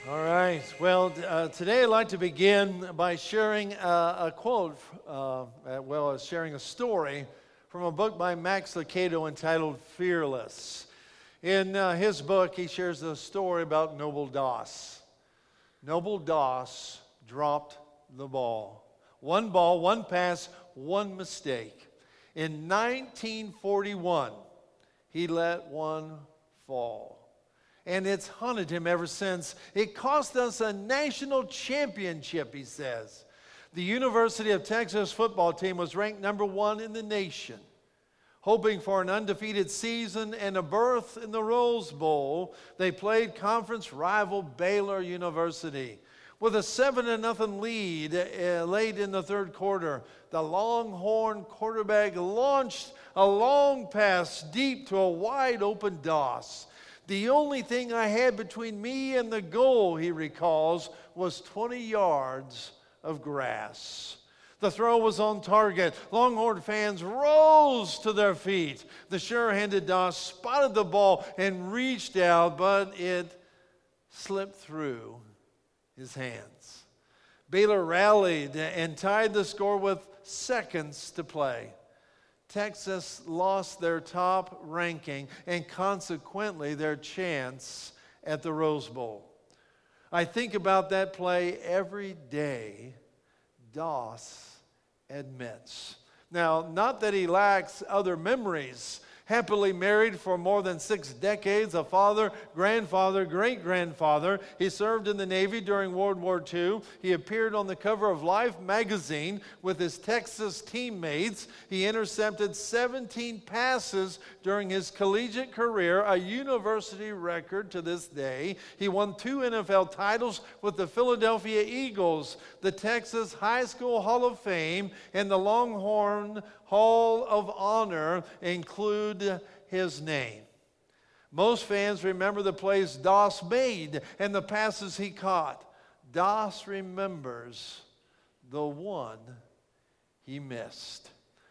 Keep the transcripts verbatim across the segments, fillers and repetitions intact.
All right. Well, uh, today I'd like to begin by sharing uh, a quote, uh, as well as sharing a story from a book by Max Lucado entitled Fearless. In uh, his book, he shares a story about Noble Doss. Noble Doss dropped the ball. One ball, one pass, one mistake. In nineteen forty-one, he let one fall. And it's haunted him ever since. It cost us a national championship, he says. The University of Texas football team was ranked number one in the nation. Hoping for an undefeated season and a berth in the Rose Bowl, they played conference rival Baylor University. With a seven to nothing lead uh, late in the third quarter, the Longhorn quarterback launched a long pass deep to a wide open Doss. The only thing I had between me and the goal, he recalls, was twenty yards of grass. The throw was on target. Longhorn fans rose to their feet. The sure-handed Doss spotted the ball and reached out, but it slipped through his hands. Baylor rallied and tied the score with seconds to play. Texas lost their top ranking and consequently their chance at the Rose Bowl. I think about that play every day, Doss admits. Now, not that he lacks other memories. Happily married for more than six decades, a father, grandfather, great-grandfather. He served in the Navy during World War Two. He appeared on the cover of Life magazine with his Texas teammates. He intercepted seventeen passes during his collegiate career, a university record to this day. He won two N F L titles with the Philadelphia Eagles, the Texas High School Hall of Fame, and the Longhorn Hall of Honor include his name. Most fans remember the plays Doss made and the passes he caught. Doss remembers the one he missed.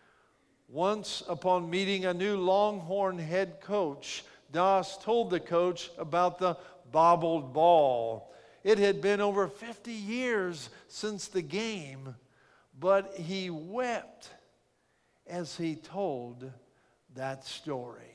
Once upon meeting a new Longhorn head coach, Doss told the coach about the bobbled ball. It had been over fifty years since the game, but he wept as he told that story.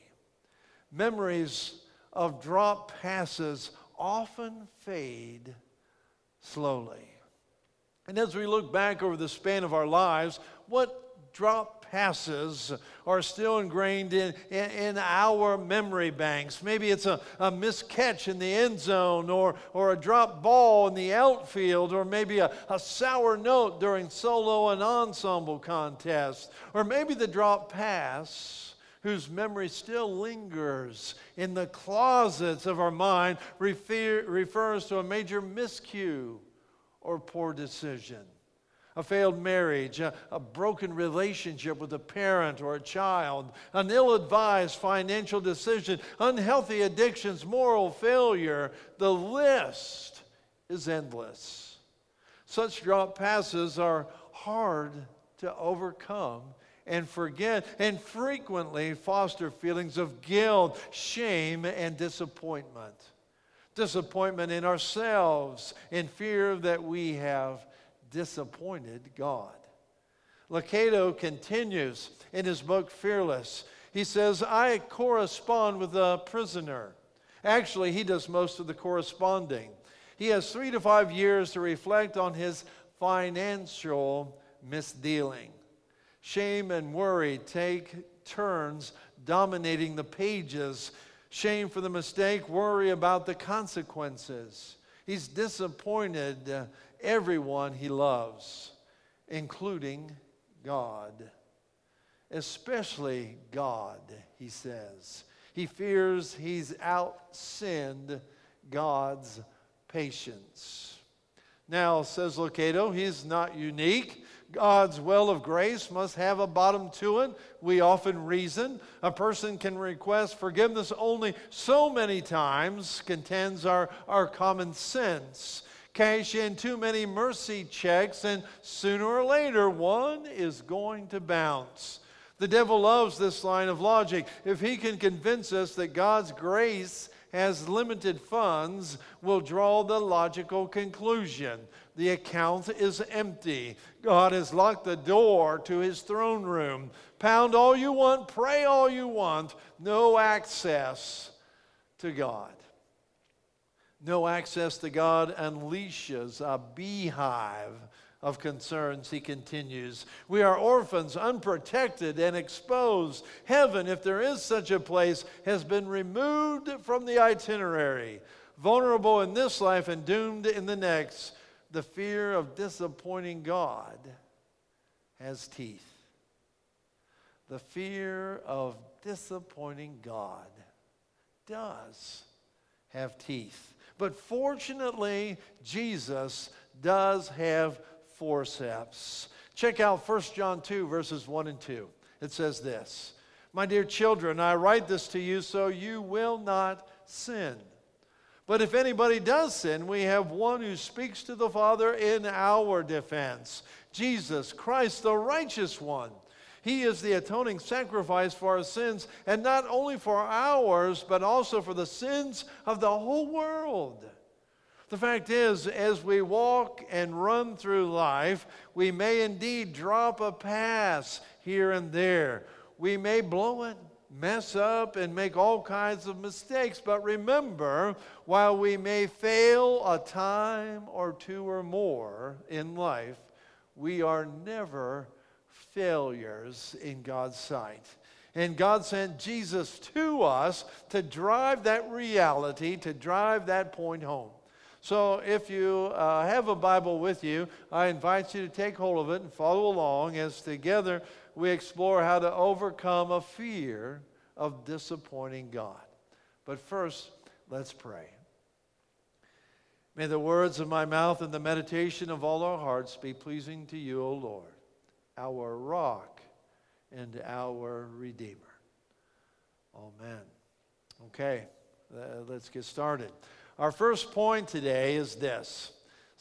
Memories of drop passes often fade slowly. And as we look back over the span of our lives, what drop passes are still ingrained in, in, in our memory banks? Maybe it's a, a missed catch in the end zone, or, or a drop ball in the outfield, or maybe a, a sour note during solo and ensemble contests, or maybe the drop pass whose memory still lingers in the closets of our mind refer, refers to a major miscue or poor decision. A failed marriage, a, a broken relationship with a parent or a child, an ill-advised financial decision, unhealthy addictions, moral failure. The list is endless. Such drop passes are hard to overcome and forget, and frequently foster feelings of guilt, shame, and disappointment. Disappointment in ourselves, in fear that we have disappointed God. Lucado continues in his book Fearless. He says, I correspond with a prisoner. Actually, he does most of the corresponding. He has three to five years to reflect on his financial misdealing. Shame and worry take turns dominating the pages. Shame for the mistake, worry about the consequences. He's disappointed uh, everyone he loves, including God. Especially God, he says. He fears he's outsinned God's patience. Now, says Lucado, he's not unique. God's well of grace must have a bottom to it. We often reason. A person can request forgiveness only so many times, contends our, our common sense. Cash in too many mercy checks, and sooner or later, one is going to bounce. The devil loves this line of logic. If he can convince us that God's grace has limited funds will draw the logical conclusion. The account is empty. God has locked the door to his throne room. Pound all you want, pray all you want, no access to God. No access to God unleashes a beehive of concerns, he continues. We are orphans, unprotected and exposed. Heaven, if there is such a place, has been removed from the itinerary. Vulnerable in this life and doomed in the next, the fear of disappointing God has teeth. The fear of disappointing God does have teeth. But fortunately, Jesus does have forceps. Check out First John two, verses one and two. It says this, "My dear children, I write this to you so you will not sin. But if anybody does sin, we have one who speaks to the Father in our defense, Jesus Christ, the righteous one. He is the atoning sacrifice for our sins, and not only for ours, but also for the sins of the whole world." The fact is, as we walk and run through life, we may indeed drop a pass here and there. We may blow it, mess up, and make all kinds of mistakes. But remember, while we may fail a time or two or more in life, we are never failures in God's sight. And God sent Jesus to us to drive that reality, to drive that point home. So if you uh, have a Bible with you, I invite you to take hold of it and follow along as together we explore how to overcome a fear of disappointing God. But first, let's pray. May the words of my mouth and the meditation of all our hearts be pleasing to you, O Lord, our rock and our Redeemer. Amen. Okay, uh, let's get started. Our first point today is this: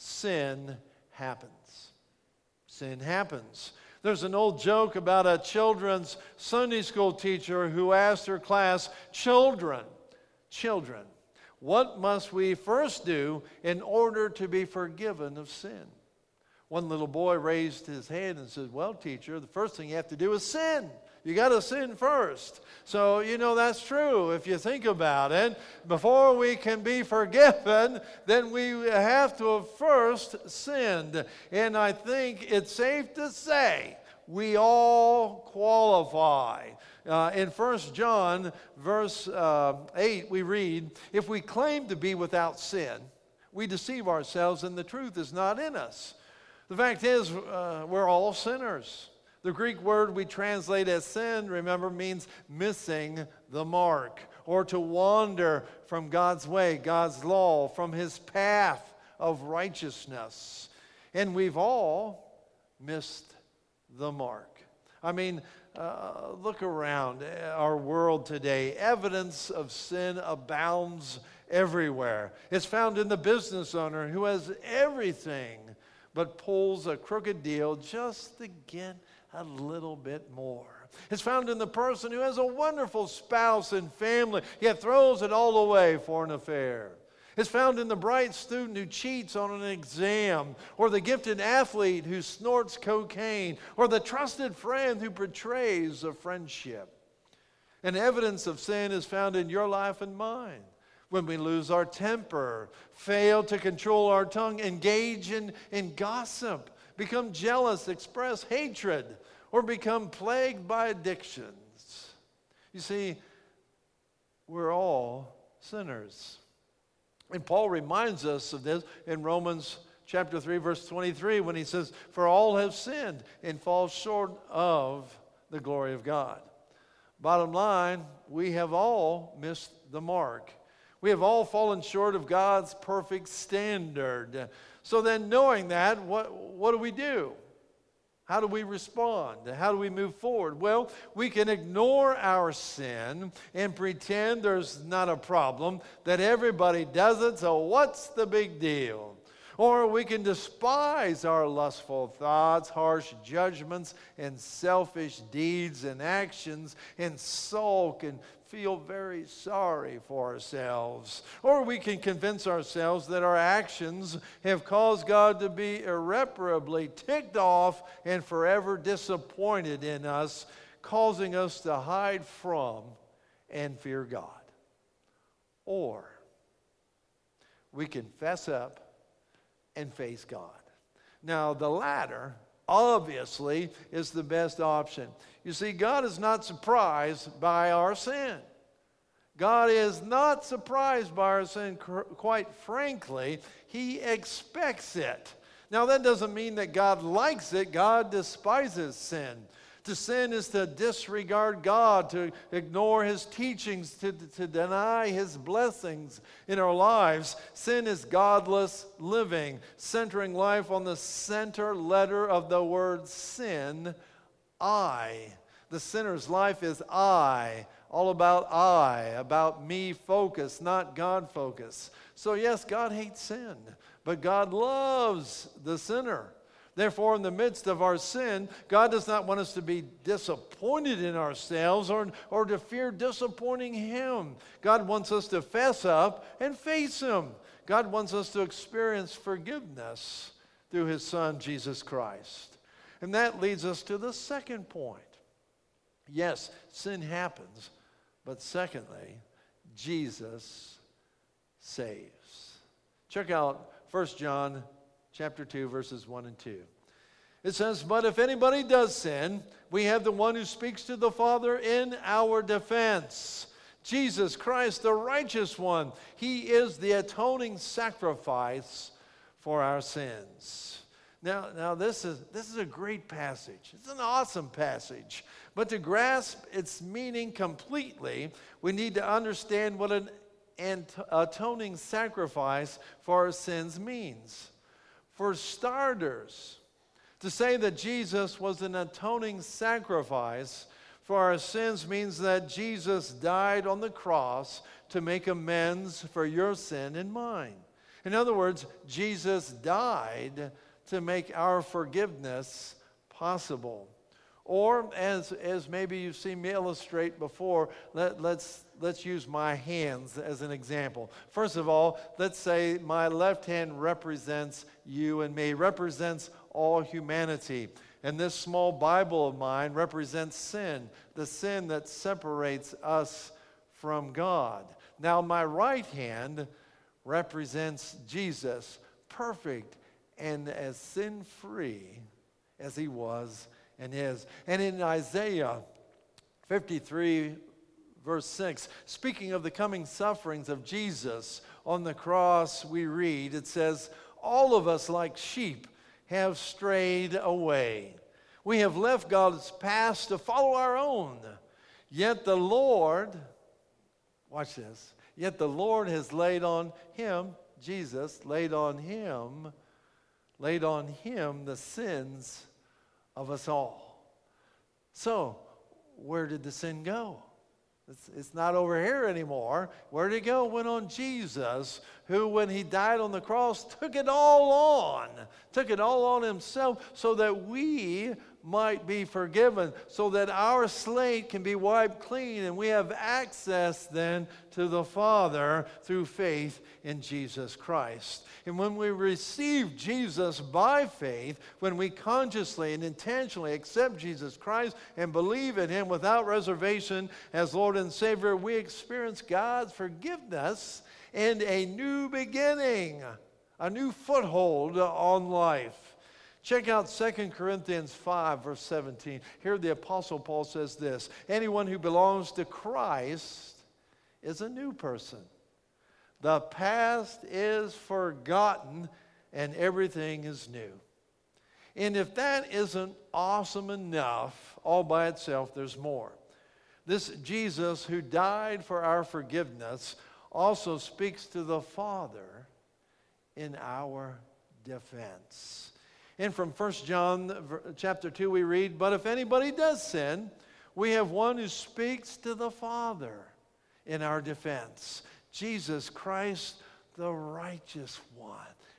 sin happens. Sin happens. There's an old joke about a children's Sunday school teacher who asked her class, "Children, children, what must we first do in order to be forgiven of sin?" One little boy raised his hand and said, "Well, teacher, the first thing you have to do is sin. You got to sin first." So, you know, that's true if you think about it. Before we can be forgiven, then we have to have first sinned. And I think it's safe to say we all qualify. Uh, in First John, verse uh, eight, we read, "If we claim to be without sin, we deceive ourselves and the truth is not in us." The fact is, uh, we're all sinners. The Greek word we translate as sin, remember, means missing the mark, or to wander from God's way, God's law, from his path of righteousness. And we've all missed the mark. I mean, uh, look around our world today. Evidence of sin abounds everywhere. It's found in the business owner who has everything but pulls a crooked deal just to get a little bit more. It's found in the person who has a wonderful spouse and family, yet throws it all away for an affair. It's found in the bright student who cheats on an exam, or the gifted athlete who snorts cocaine, or the trusted friend who betrays a friendship. And evidence of sin is found in your life and mine. When we lose our temper, fail to control our tongue, engage in, in gossip, become jealous, express hatred, or become plagued by addictions. You see, we're all sinners. And Paul reminds us of this in Romans chapter three, verse twenty-three, when he says, "For all have sinned and fall short of the glory of God." Bottom line, we have all missed the mark. We have all fallen short of God's perfect standard. So then, knowing that, what, what do we do? How do we respond? How do we move forward? Well, we can ignore our sin and pretend there's not a problem, that everybody does it, so what's the big deal? Or we can despise our lustful thoughts, harsh judgments, and selfish deeds and actions, and sulk and feel very sorry for ourselves. Or we can convince ourselves that our actions have caused God to be irreparably ticked off and forever disappointed in us, causing us to hide from and fear God. Or we can fess up and face God. Now, the latter, obviously, is the best option. You see, God is not surprised by our sin. God is not surprised by our sin. Quite frankly, He expects it. Now, that doesn't mean that God likes it. God despises sin. To sin is to disregard God, to ignore His teachings, to, to deny His blessings in our lives. Sin is godless living, centering life on the center letter of the word sin, I. The sinner's life is I, all about I, about me focus, not God focus. So yes, God hates sin, but God loves the sinner. Therefore, in the midst of our sin, God does not want us to be disappointed in ourselves or, or to fear disappointing Him. God wants us to fess up and face Him. God wants us to experience forgiveness through His Son, Jesus Christ. And that leads us to the second point. Yes, sin happens, but secondly, Jesus saves. Check out First John chapter two, verses one and two. It says, "But if anybody does sin, we have the one who speaks to the Father in our defense, Jesus Christ, the righteous one. He is the atoning sacrifice for our sins." Now, now this is, this is a great passage. It's an awesome passage. But to grasp its meaning completely, we need to understand what an atoning sacrifice for our sins means. For starters, to say that Jesus was an atoning sacrifice for our sins means that Jesus died on the cross to make amends for your sin and mine. In other words, Jesus died to make our forgiveness possible. Or, as, as maybe you've seen me illustrate before, let, let's, let's use my hands as an example. First of all, let's say my left hand represents you and me, represents all humanity. And this small Bible of mine represents sin, the sin that separates us from God. Now, my right hand represents Jesus, perfect and as sin-free as He was and is. And in Isaiah fifty-three, verse six, speaking of the coming sufferings of Jesus on the cross, we read, it says, "All of us like sheep have strayed away. We have left God's path to follow our own. Yet the Lord," watch this, "yet the Lord has laid on Him," Jesus, laid on Him, laid on Him the sins of us all. So, where did the sin go? It's, it's not over here anymore. Where did it go? It went on Jesus, who, when He died on the cross, took it all on. Took it all on Himself so that we might be forgiven, so that our slate can be wiped clean and we have access then to the Father through faith in Jesus Christ. And when we receive Jesus by faith, when we consciously and intentionally accept Jesus Christ and believe in Him without reservation as Lord and Savior, we experience God's forgiveness and a new beginning, a new foothold on life. Check out Second Corinthians five, verse seventeen. Here the Apostle Paul says this: "Anyone who belongs to Christ is a new person. The past is forgotten and everything is new." And if that isn't awesome enough all by itself, there's more. This Jesus who died for our forgiveness also speaks to the Father in our defense. And from First John chapter two we read, "But if anybody does sin, we have one who speaks to the Father in our defense. Jesus Christ, the righteous one,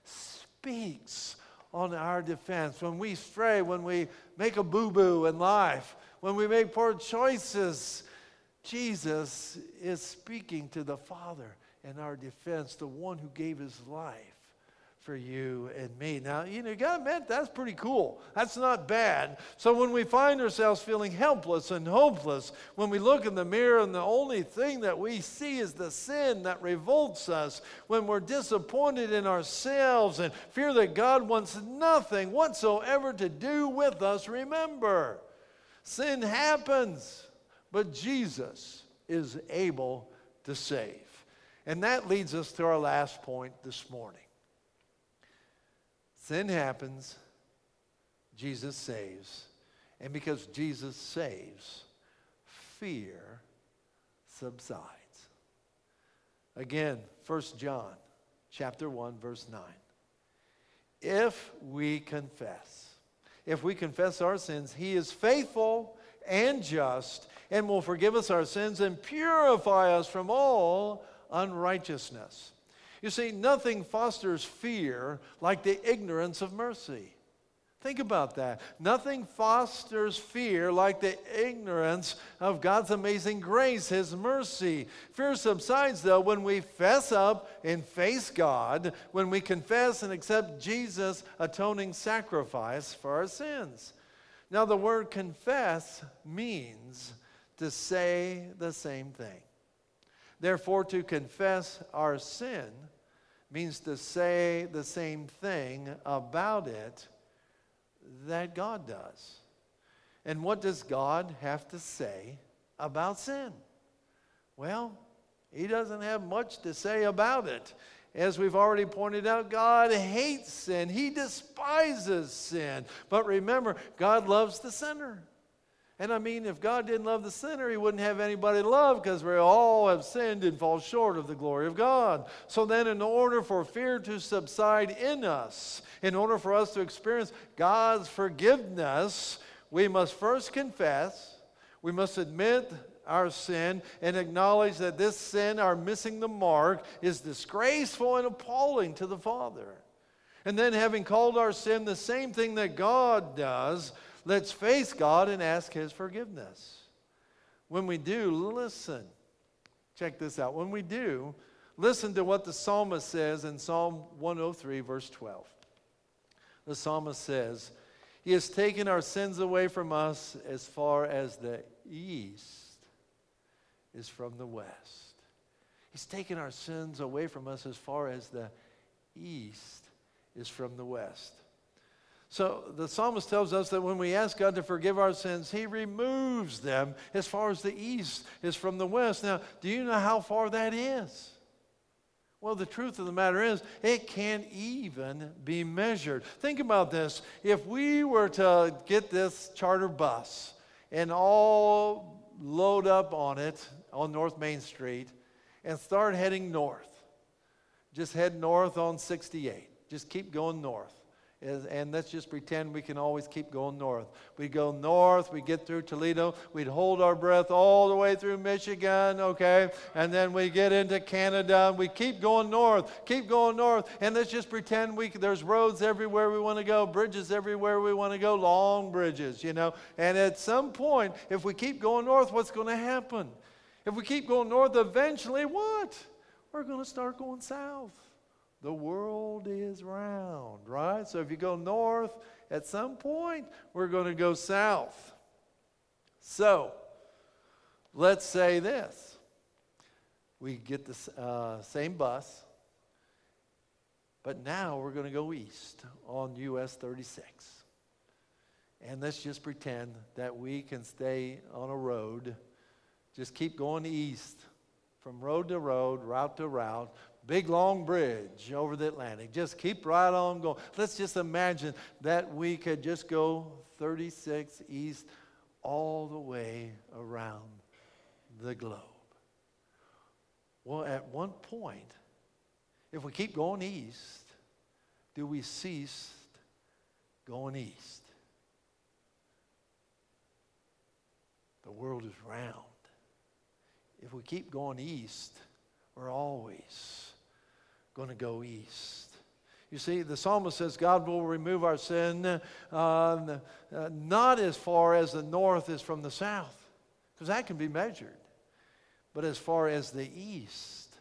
speaks on our defense. When we stray, when we make a boo-boo in life, when we make poor choices, Jesus is speaking to the Father in our defense, the one who gave his life for you and me. Now, you know, you got to admit, that's pretty cool. That's not bad. So when we find ourselves feeling helpless and hopeless, when we look in the mirror and the only thing that we see is the sin that revolts us, when we're disappointed in ourselves and fear that God wants nothing whatsoever to do with us, remember, sin happens, but Jesus is able to save. And that leads us to our last point this morning. Sin happens, Jesus saves. And because Jesus saves, fear subsides. Again, First John chapter one, verse nine. If we confess, if we confess our sins, he is faithful and just and will forgive us our sins and purify us from all unrighteousness. You see, nothing fosters fear like the ignorance of mercy. Think about that. Nothing fosters fear like the ignorance of God's amazing grace, his mercy. Fear subsides, though, when we fess up and face God, when we confess and accept Jesus' atoning sacrifice for our sins. Now, the word confess means to say the same thing. Therefore, to confess our sin means to say the same thing about it that God does. And what does God have to say about sin? Well, he doesn't have much to say about it. As we've already pointed out, God hates sin. He despises sin. But remember, God loves the sinner. And I mean, if God didn't love the sinner, he wouldn't have anybody to love, because we all have sinned and fall short of the glory of God. So then, in order for fear to subside in us, in order for us to experience God's forgiveness, we must first confess, we must admit our sin, and acknowledge that this sin, our missing the mark, is disgraceful and appalling to the Father. And then, having called our sin the same thing that God does, let's face God and ask his forgiveness. When we do, listen. Check this out. When we do, listen to what the psalmist says in Psalm one oh three, verse twelve. The psalmist says, he has taken our sins away from us as far as the east is from the west. He's taken our sins away from us as far as the east is from the west. So the psalmist tells us that when we ask God to forgive our sins, he removes them as far as the east is from the west. Now, do you know how far that is? Well, the truth of the matter is, it can't even be measured. Think about this. If we were to get this charter bus and all load up on it on North Main Street and start heading north, just head north on sixty-eight. Just keep going north. And let's just pretend we can always keep going north. We go north, we get through Toledo, we'd hold our breath all the way through Michigan, okay? And then we get into Canada, we keep going north, keep going north, and let's just pretend we there's roads everywhere we want to go, bridges everywhere we want to go, long bridges, you know? And at some point, if we keep going north, what's going to happen? If we keep going north, eventually what? We're going to start going south. The world is round, right? So if you go north, at some point, we're going to go south. So, let's say this. We get the uh, same bus, but now we're going to go east on U S thirty-six. And let's just pretend that we can stay on a road, just keep going east, from road to road, route to route, big long bridge over the Atlantic. Just keep right on going. Let's just imagine that we could just go thirty-six east all the way around the globe. Well, at one point, if we keep going east, do we cease going east? The world is round. If we keep going east, we're always going to go east. You see, the psalmist says God will remove our sin uh, uh, not as far as the north is from the south, because that can be measured. but as far as the east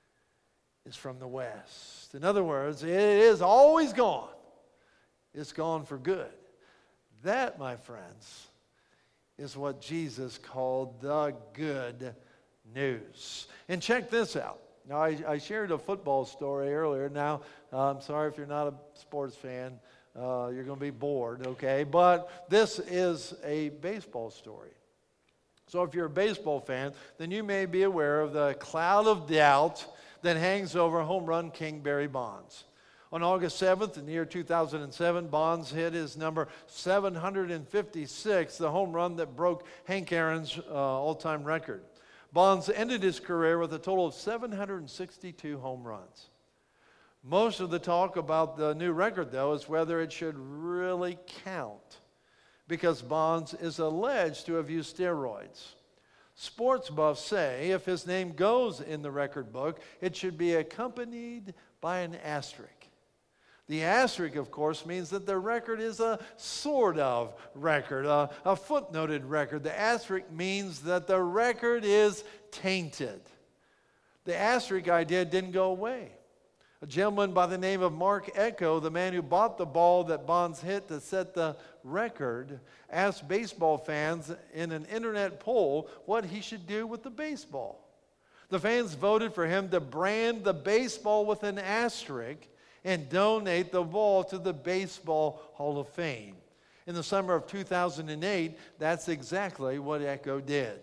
is from the west. In other words, it is always gone. It's gone for good. That, my friends, is what Jesus called the good news. And check this out. Now, I, I shared a football story earlier. Now, uh, I'm sorry if you're not a sports fan. Uh, you're going to be bored, okay? But this is a baseball story. So if you're a baseball fan, then you may be aware of the cloud of doubt that hangs over home run king Barry Bonds. On August seventh, in the year two thousand seven, Bonds hit his number seven hundred fifty-six, the home run that broke Hank Aaron's uh, all-time record. Bonds ended his career with a total of seven hundred sixty-two home runs. Most of the talk about the new record, though, is whether it should really count, because Bonds is alleged to have used steroids. Sports buffs say if his name goes in the record book, it should be accompanied by an asterisk. The asterisk, of course, means that the record is a sort of record, a, a footnoted record. The asterisk means that the record is tainted. The asterisk idea didn't go away. A gentleman by the name of Mark Echo, the man who bought the ball that Bonds hit to set the record, asked baseball fans in an internet poll what he should do with the baseball. The fans voted for him to brand the baseball with an asterisk and donate the ball to the Baseball Hall of Fame. In the summer of two thousand eight, that's exactly what Echo did.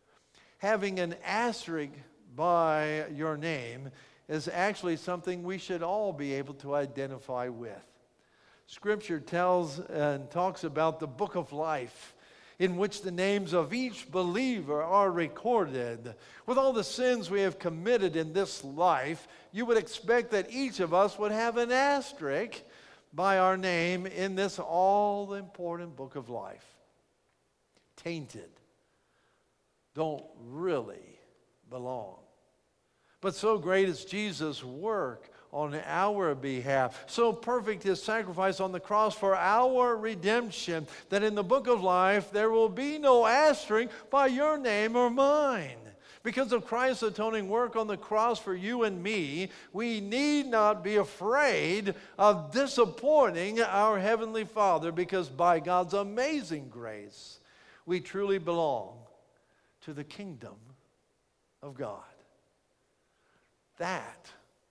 Having an asterisk by your name is actually something we should all be able to identify with. Scripture tells and talks about the book of life, in which the names of each believer are recorded. With all the sins we have committed in this life, you would expect that each of us would have an asterisk by our name in this all-important book of life. Tainted. Don't really belong. But so great is Jesus' work on our behalf. So perfect his sacrifice on the cross for our redemption, that in the book of life there will be no asterisk by your name or mine. Because of Christ's atoning work on the cross for you and me, we need not be afraid of disappointing our Heavenly Father, because by God's amazing grace, we truly belong to the kingdom of God. That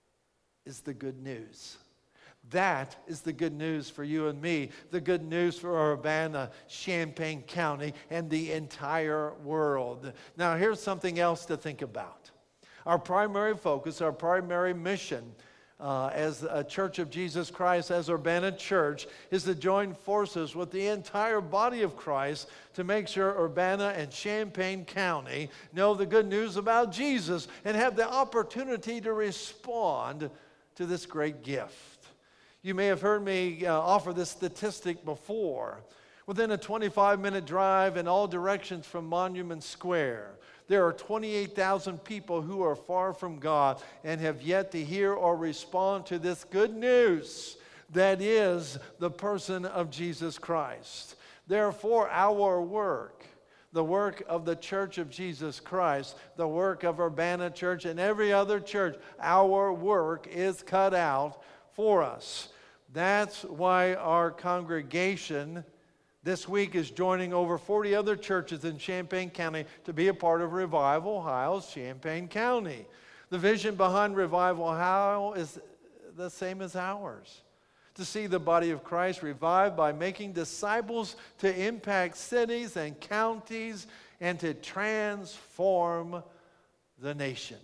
is the good news. That is the good news for you and me, the good news for Urbana, Champaign County, and the entire world. Now, here's something else to think about. Our primary focus, our primary mission uh, as a Church of Jesus Christ, as Urbana Church, is to join forces with the entire body of Christ to make sure Urbana and Champaign County know the good news about Jesus and have the opportunity to respond to this great gift. You may have heard me uh, offer this statistic before. Within a twenty-five minute drive in all directions from Monument Square, there are twenty-eight thousand people who are far from God and have yet to hear or respond to this good news that is the person of Jesus Christ. Therefore, our work, the work of the Church of Jesus Christ, the work of Urbana Church and every other church, our work is cut out for us. That's why our congregation this week is joining over forty other churches in Champaign County to be a part of Revival Ohio's Champaign County. The vision behind Revival Ohio is the same as ours: to see the body of Christ revived by making disciples, to impact cities and counties, and to transform the nation.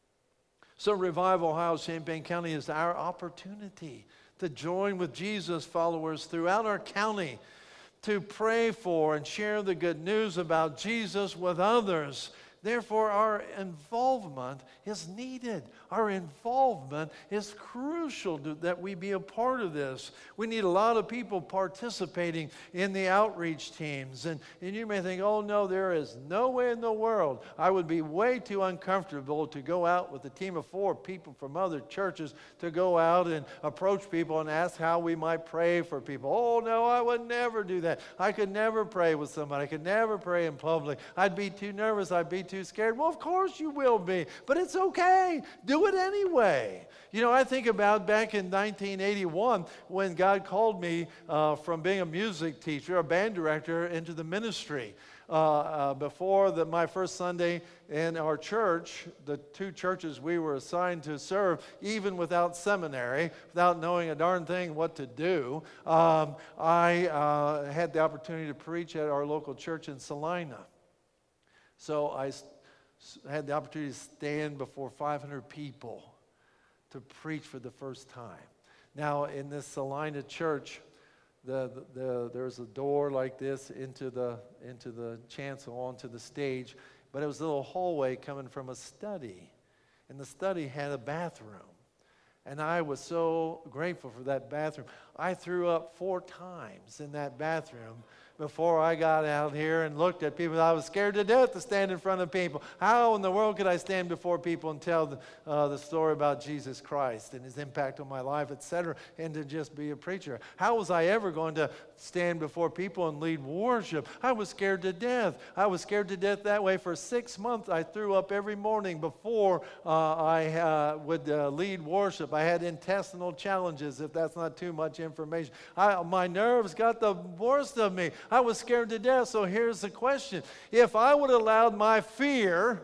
So Revival Ohio Champaign County is our opportunity to join with Jesus followers throughout our county, to pray for and share the good news about Jesus with others. Therefore, our involvement is needed. Our involvement is crucial to, that we be a part of this. We need a lot of people participating in the outreach teams. And, and you may think, oh no, there is no way in the world. I would be way too uncomfortable to go out with a team of four people from other churches to go out and approach people and ask how we might pray for people. Oh no, I would never do that. I could never pray with somebody. I could never pray in public. I'd be too nervous. I'd be too too scared? Well, of course you will be, but it's okay. Do it anyway. You know, I think about back in nineteen eighty-one when God called me uh, from being a music teacher, a band director, into the ministry. Uh, uh, before the, my first Sunday in our church, the two churches we were assigned to serve, even without seminary, without knowing a darn thing what to do, um, I uh, had the opportunity to preach at our local church in Salina. So I s- had the opportunity to stand before five hundred people to preach for the first time. Now, in this Salina church, The, the, the, there's a door like this into the, into the chancel, onto the stage, but it was a little hallway coming from a study, and the study had a bathroom, and I was so grateful for that bathroom. I threw up four times in that bathroom before I got out here and looked at people. I was scared to death to stand in front of people. How in the world could I stand before people and tell the, uh, the story about Jesus Christ and his impact on my life, et cetera, and to just be a preacher? How was I ever going to stand before people and lead worship? I was scared to death. I was scared to death that way. For six months, I threw up every morning before uh, I uh, would uh, lead worship. I had intestinal challenges, if that's not too much information. I, my nerves got the worst of me. I was scared to death. So here's the question. If I would have allowed my fear,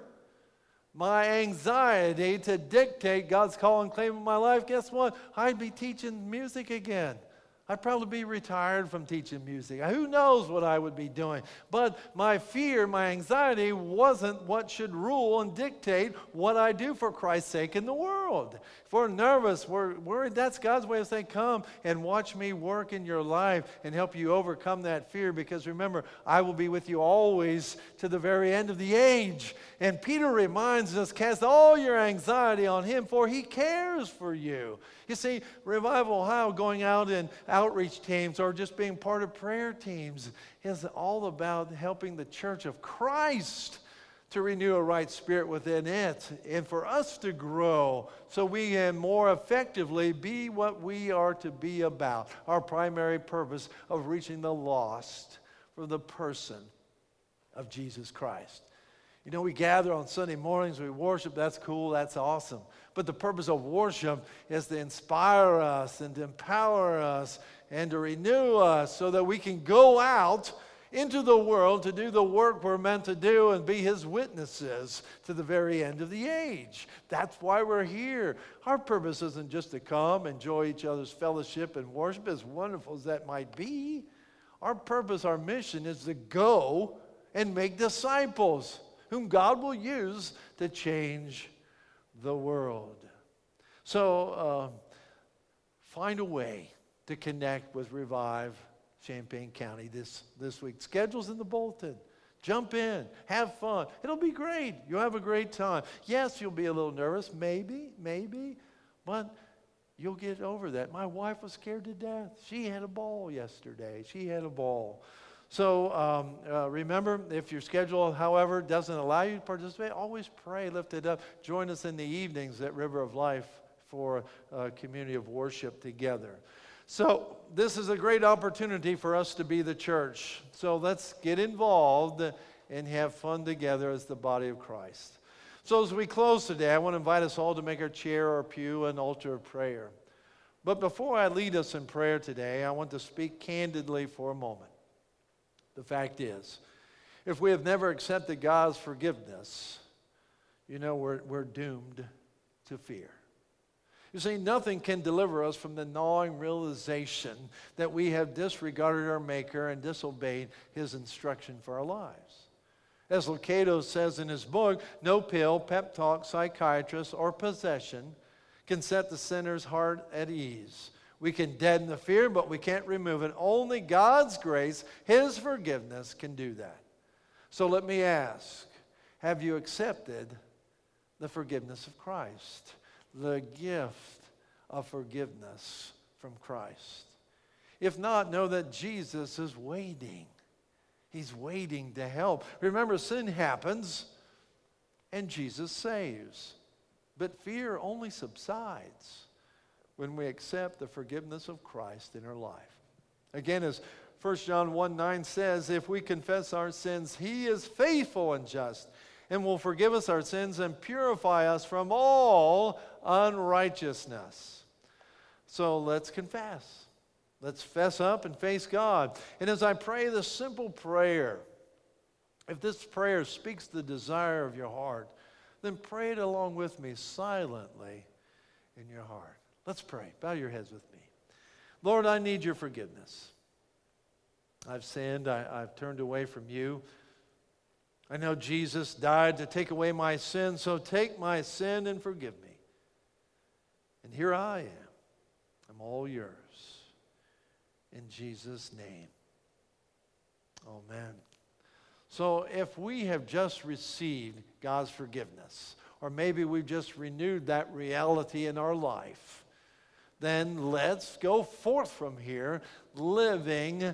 my anxiety to dictate God's call and claim in my life, guess what? I'd be teaching music again. I'd probably be retired from teaching music. Who knows what I would be doing? But my fear, my anxiety wasn't what should rule and dictate what I do for Christ's sake in the world. If we're nervous, we're worried, that's God's way of saying, come and watch me work in your life and help you overcome that fear. Because remember, I will be with you always to the very end of the age. And Peter reminds us, cast all your anxiety on him, for he cares for you. You see, Revival Ohio, going out in outreach teams or just being part of prayer teams, is all about helping the church of Christ to renew a right spirit within it and for us to grow so we can more effectively be what we are to be about. Our primary purpose of reaching the lost for the person of Jesus Christ. You know, we gather on Sunday mornings, we worship, that's cool, that's awesome. But the purpose of worship is to inspire us and to empower us and to renew us so that we can go out into the world to do the work we're meant to do and be his witnesses to the very end of the age. That's why we're here. Our purpose isn't just to come, enjoy each other's fellowship and worship, as wonderful as that might be. Our purpose, our mission is to go and make disciples whom God will use to change the world. So uh, find a way to connect with Revive Champaign County this, this week. Schedule's in the bulletin. Jump in. Have fun. It'll be great. You'll have a great time. Yes, you'll be a little nervous. Maybe, maybe. But you'll get over that. My wife was scared to death. She had a ball yesterday. She had a ball. So um, uh, remember, if your schedule, however, doesn't allow you to participate, always pray, lift it up. Join us in the evenings at River of Life for a community of worship together. So this is a great opportunity for us to be the church. So let's get involved and have fun together as the body of Christ. So as we close today, I want to invite us all to make our chair or pew an altar of prayer. But before I lead us in prayer today, I want to speak candidly for a moment. The fact is, if we have never accepted God's forgiveness, you know, we're, we're doomed to fear. You see, nothing can deliver us from the gnawing realization that we have disregarded our Maker and disobeyed his instruction for our lives. As Lucado says in his book, no pill, pep talk, psychiatrist, or possession can set the sinner's heart at ease. We can deaden the fear, but we can't remove it. Only God's grace, his forgiveness, can do that. So let me ask, have you accepted the forgiveness of Christ? The gift of forgiveness from Christ. If not, know that Jesus is waiting. He's waiting to help. Remember, sin happens and Jesus saves. But fear only subsides when we accept the forgiveness of Christ in our life. Again, as First John one nine says, if we confess our sins, he is faithful and just and will forgive us our sins and purify us from all unrighteousness. So let's confess. Let's fess up and face God. And as I pray this simple prayer, if this prayer speaks the desire of your heart, then pray it along with me silently in your heart. Let's pray. Bow your heads with me. Lord, I need your forgiveness. I've sinned. I, I've turned away from you. I know Jesus died to take away my sin, so take my sin and forgive me. And here I am. I'm all yours. In Jesus' name. Amen. So if we have just received God's forgiveness, or maybe we've just renewed that reality in our life, then let's go forth from here living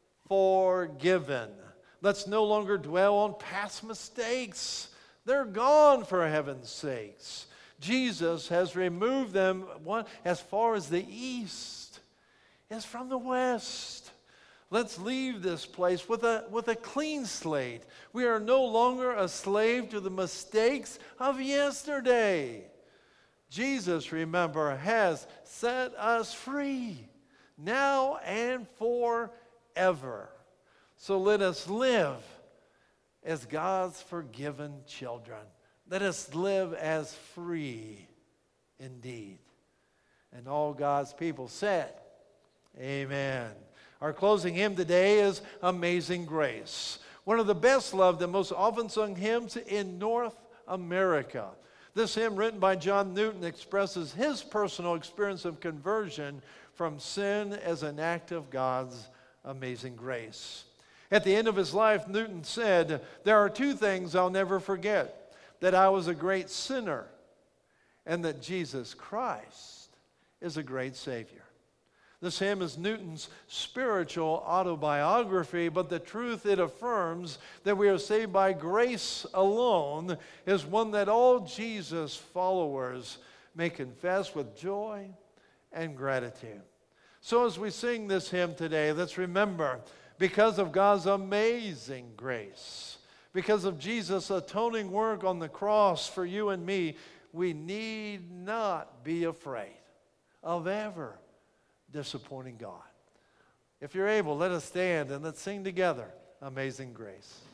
forgiven. Let's no longer dwell on past mistakes. They're gone, for heaven's sakes. Jesus has removed them one, as far as the east is from the west. Let's leave this place with a, with a clean slate. We are no longer a slave to the mistakes of yesterday. Jesus, remember, has set us free now and forever. So let us live as God's forgiven children. Let us live as free indeed. And all God's people said, amen. Our closing hymn today is Amazing Grace, one of the best loved and most often sung hymns in North America. This hymn, written by John Newton, expresses his personal experience of conversion from sin as an act of God's amazing grace. At the end of his life, Newton said, "There are two things I'll never forget, that I was a great sinner and that Jesus Christ is a great Savior." This hymn is Newton's spiritual autobiography, but the truth it affirms, that we are saved by grace alone, is one that all Jesus followers may confess with joy and gratitude. So as we sing this hymn today, let's remember, because of God's amazing grace, because of Jesus' atoning work on the cross for you and me, we need not be afraid of ever disappointing God. If you're able, let us stand and let's sing together, Amazing Grace.